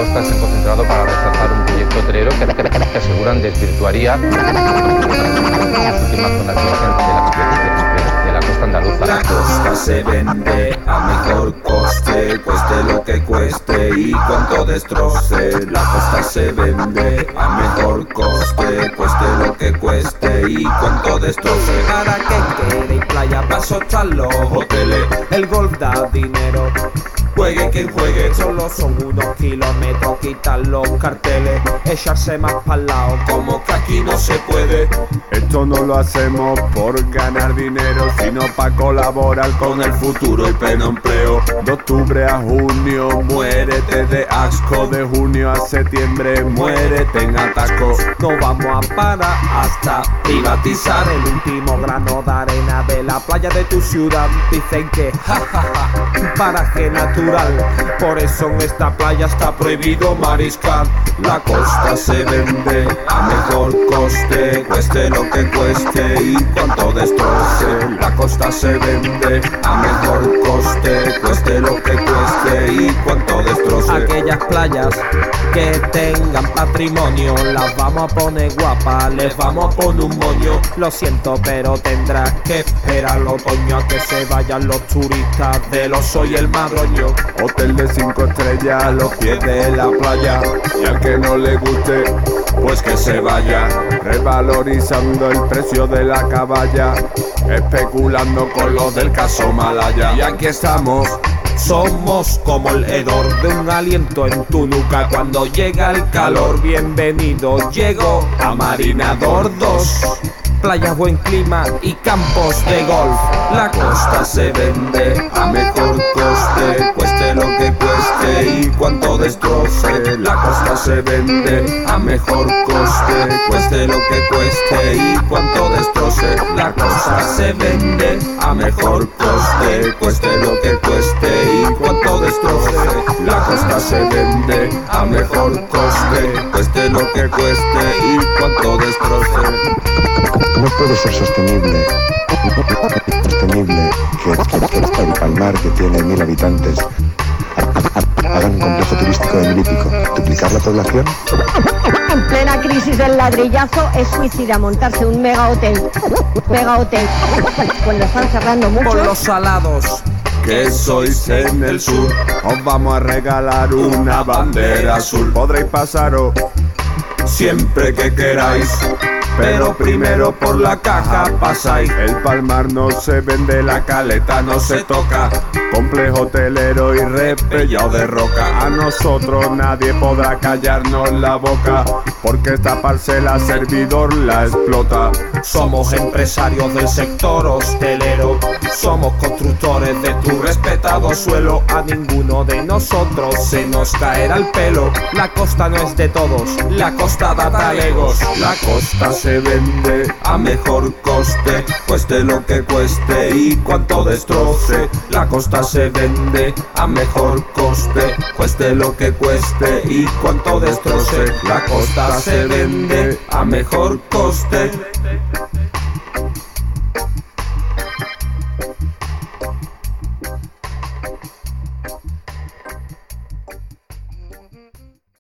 costa se han concentrado para rechazar un proyecto hotelero que aseguran desvirtuaría las últimas zonas de la costa andaluza. La costa se vende a mejor coste, cueste lo que cueste y cuanto destroce. La costa se vende a mejor coste, cueste lo que cueste y cuanto destroce. Para que queréis playa, paso tras los hoteles, el golf da dinero. Juegue quien juegue, Solo son unos kilómetros, quitar los carteles, echarse más pa'l lado. como que aquí no se puede. Esto no lo hacemos por ganar dinero, sino para colaborar Con el futuro y pleno empleo. De octubre a junio, muérete de asco. De junio a septiembre, muérete en atasco. No vamos a parar hasta privatizar el último grano de arena de la playa de tu ciudad. Dicen que paraje natural, por eso en esta playa está prohibido mariscar. La costa se vende a mejor coste, cueste lo que cueste y cuanto destroce. La costa se vende a mejor coste, cueste lo que cueste y cuanto destroce. Aquellas playas que tengan patrimonio las vamos a poner guapas, les vamos a poner un moño. Lo siento, pero tendrás que esperar el otoño a que se vayan los turistas del Oso y el Madroño. Hotel de 5 estrellas a los pies de la playa. Y al que no le guste, Pues que se vaya. revalorizando el precio de la caballa, especulando con los del caso Malaya. Y aquí estamos. Somos como el hedor de un aliento en tu nuca cuando llega el calor. Bienvenido, llego a Marinador 2. Playa, buen clima y campos de golf. La Costa se vende a mejor coste, cueste lo que cueste y cuanto destroce. La costa se vende a mejor coste, cueste lo que cueste y cuanto destroce. La costa se vende a mejor coste, cueste lo que cueste y cuanto destroce. La costa se vende a mejor coste, cueste lo que cueste y cuanto destroce. No puede ser sostenible que el Palmar, que tiene 1000 habitantes, hagan un complejo turístico de 1000 y pico. ¿Duplicar la población? En plena crisis del ladrillazo es suicida montarse un mega hotel. Cuando están cerrando por mucho. los salados. Que sois en el sur, os vamos a regalar una bandera azul. Podréis pasaros Siempre que queráis, pero primero por la caja pasáis. El Palmar no se vende, la Caleta no se toca. Complejo hotelero y repellado de roca. A nosotros nadie podrá callarnos la boca, porque esta parcela servidor la explota. Somos empresarios del sector hostelero, somos constructores de tu respetado suelo. A ninguno de nosotros se nos caerá el pelo. La costa no es de todos, la costa da talegos. la costa se vende a mejor coste, cueste lo que cueste y cuanto destroce. La costa se vende a mejor coste, cueste lo que cueste y cuanto destroce. La costa se vende a mejor coste.